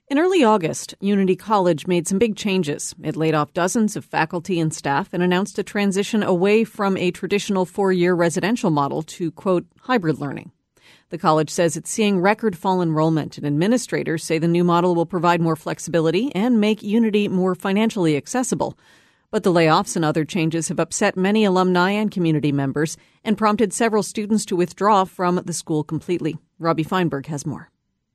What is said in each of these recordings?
In early August, Unity College made some big changes. It laid off dozens of faculty and staff and announced a transition away from a traditional 4-year residential model to, quote, hybrid learning. The college says it's seeing record fall enrollment, and administrators say the new model will provide more flexibility and make Unity more financially accessible. But the layoffs and other changes have upset many alumni and community members and prompted several students to withdraw from the school completely. Robbie Feinberg has more.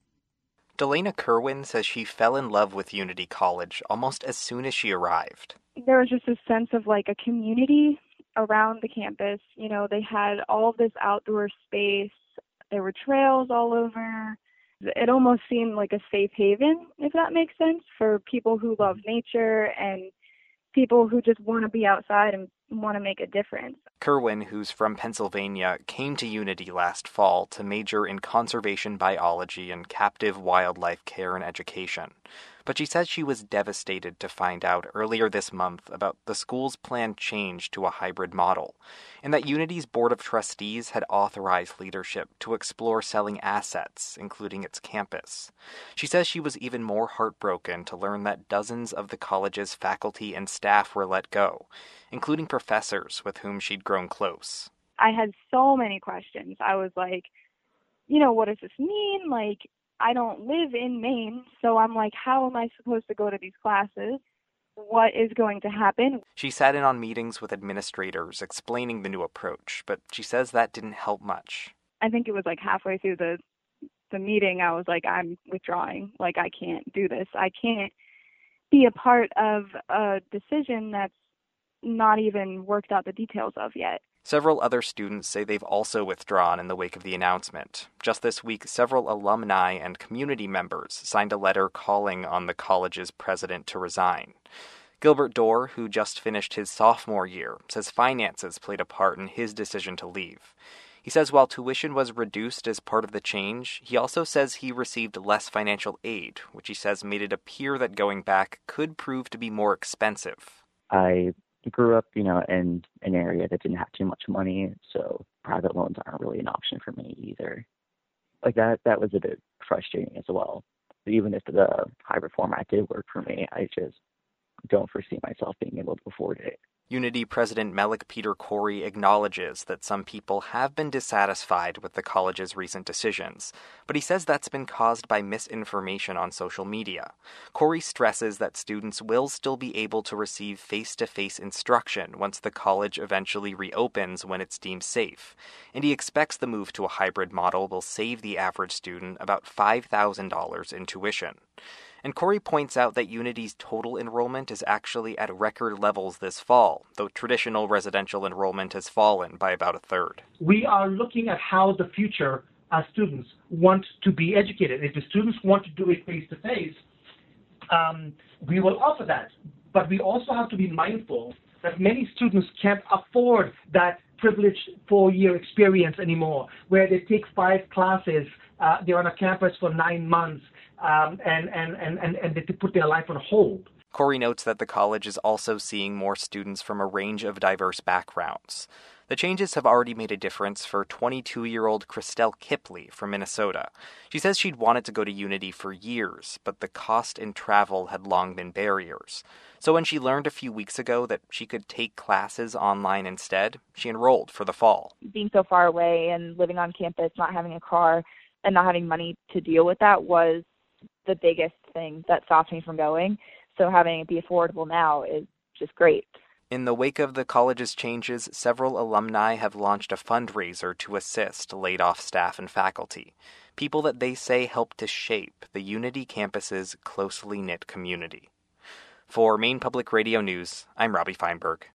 Delana Kerwin says she fell in love with Unity College almost as soon as she arrived. There was just a sense of like a community around the campus. You know, they had all of this outdoor space. There were trails all over. It almost seemed like a safe haven, if that makes sense, for people who love nature and people who just want to be outside and want to make a difference. Kerwin, who's from Pennsylvania, came to Unity last fall to major in conservation biology and captive wildlife care and education. But she says she was devastated to find out earlier this month about the school's planned change to a hybrid model, and that Unity's Board of Trustees had authorized leadership to explore selling assets, including its campus. She says she was even more heartbroken to learn that dozens of the college's faculty and staff were let go, including professors with whom she'd grown close. I had so many questions. I was like, what does this mean? Like, I don't live in Maine, so I'm like, how am I supposed to go to these classes? What is going to happen? She sat in on meetings with administrators explaining the new approach, but she says that didn't help much. I think it was like halfway through the meeting, I was like, I'm withdrawing. Like, I can't do this. I can't be a part of a decision that's not even worked out the details of yet. Several other students say they've also withdrawn in the wake of the announcement. Just this week, several alumni and community members signed a letter calling on the college's president to resign. Gilbert Dorr, who just finished his sophomore year, says finances played a part in his decision to leave. He says while tuition was reduced as part of the change, he also says he received less financial aid, which he says made it appear that going back could prove to be more expensive. I grew up, in an area that didn't have too much money, so private loans aren't really an option for me either. Like that was a bit frustrating as well. Even if the hybrid format did work for me, I just don't foresee myself being able to afford it. Unity President Melik Peter Corey acknowledges that some people have been dissatisfied with the college's recent decisions, but he says that's been caused by misinformation on social media. Corey stresses that students will still be able to receive face-to-face instruction once the college eventually reopens when it's deemed safe, and he expects the move to a hybrid model will save the average student about $5,000 in tuition. And Corey points out that Unity's total enrollment is actually at record levels this fall, though traditional residential enrollment has fallen by about a third. We are looking at how the future students want to be educated. If the students want to do it face-to-face, we will offer that. But we also have to be mindful that many students can't afford that privileged 4-year experience anymore, where they take 5 classes, they're on a campus for 9 months, and they put their life on hold. Corey notes that the college is also seeing more students from a range of diverse backgrounds. The changes have already made a difference for 22-year-old Christelle Kipley from Minnesota. She says she'd wanted to go to Unity for years, but the cost and travel had long been barriers. So when she learned a few weeks ago that she could take classes online instead, she enrolled for the fall. Being so far away and living on campus, not having a car, and not having money to deal with that was the biggest thing that stopped me from going. So having it be affordable now is just great. In the wake of the college's changes, several alumni have launched a fundraiser to assist laid-off staff and faculty, people that they say helped to shape the Unity campus's closely knit community. For Maine Public Radio News, I'm Robbie Feinberg.